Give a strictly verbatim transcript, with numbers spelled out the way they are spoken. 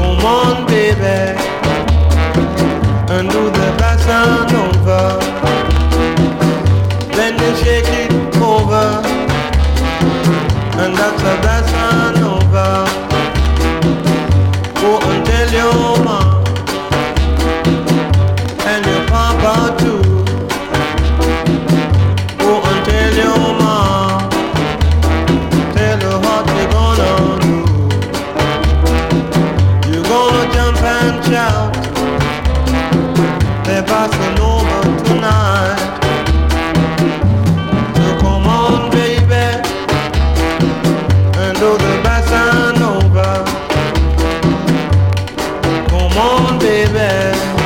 Come on, baby, and do the bossa nova. Then you shake it over, and that's a bossa nova. Go and tell your mom and your papa too. Go and tell your mom, tell her what you gonna do. You gonna jump and shout, they're bossa nova tonight. So come on, baby, and do the bossa nova. Come on, baby.